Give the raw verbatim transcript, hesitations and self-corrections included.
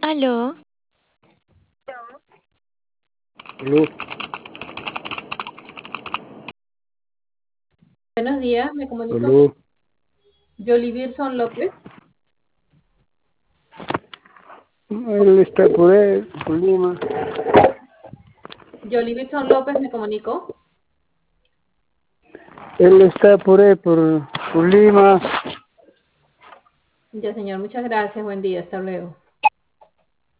Aló, Aló, Buenos días, me comunico con aló. Jolie Birson López. Él está por ahí, por Lima. Jolie Birson López me comunicó. Él está por ahí, por, por Lima. Ya, señor, muchas gracias. Buen día, hasta luego.